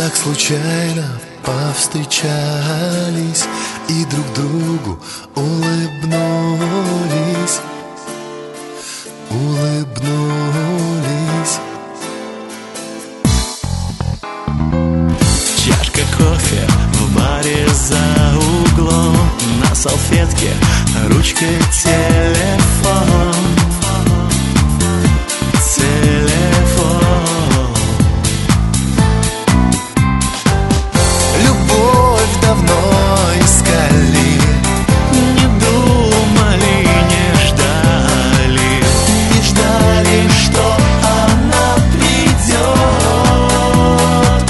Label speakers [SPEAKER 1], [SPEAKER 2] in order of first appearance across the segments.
[SPEAKER 1] Так случайно повстречались и друг другу улыбнулись.
[SPEAKER 2] Чашка кофе в баре за углом, на салфетке ручка, телефон.
[SPEAKER 1] Любовь давно искали,
[SPEAKER 2] Не думали, не ждали,
[SPEAKER 1] что она придет.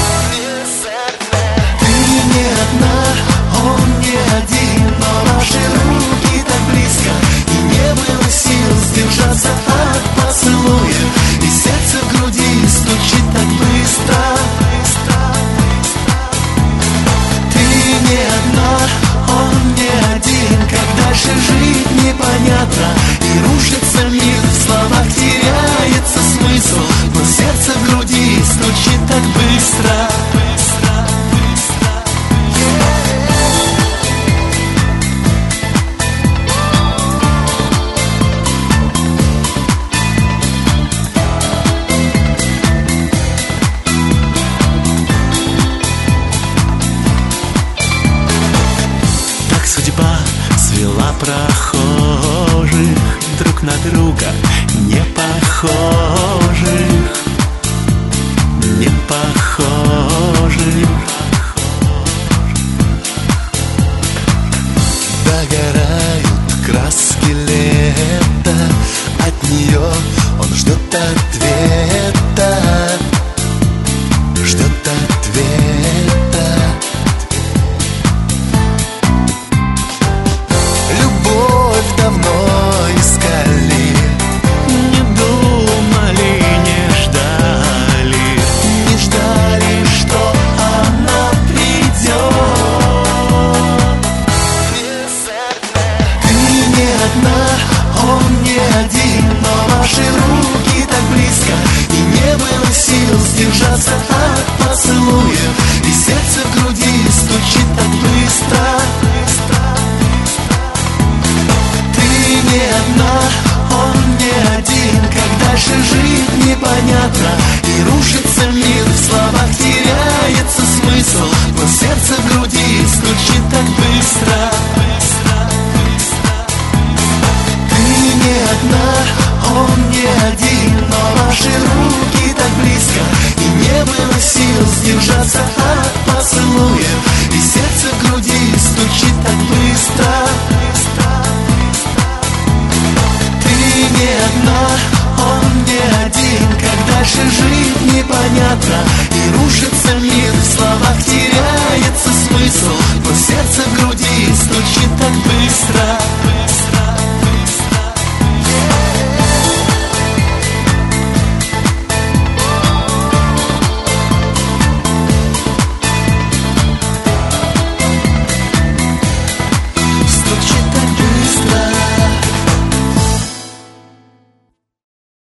[SPEAKER 1] Ты не одна, он не один, но ваши руки так близко, и не было сил сдержаться от поцелуя, и сердце в груди стучит так быстро. Ты не одна, он не один, как дальше жить непонятно, и рушится мир, в словах теряется смысл, но сердце в груди стучит так быстро.
[SPEAKER 2] Так судьба свела прохожих, друг на друга не похожих, не похожих.
[SPEAKER 1] Догорают краски лета, от нее он ждет ответа, ждет ответа. Любовь давно искали,
[SPEAKER 2] Не думали, не ждали,
[SPEAKER 1] что она придет. Ты не одна, он не один, но ваши руки так близко, и не было сил сдержаться от поцелуев, и сердце в груди стучит так быстро. Ты не одна, он не один, как дальше жить непонятно, и рушится мир, в словах теряется смысл, но сердце в груди стучит так быстро. Ты не одна, он не один, но ваши руки так близко, и не было сил сдержаться от поцелуев, и сердце в груди стучит так быстро. Ты не одна, он не один, как дальше жить непонятно, и рушится мир, в словах теряется смысл, но сердце в груди стучит так быстро.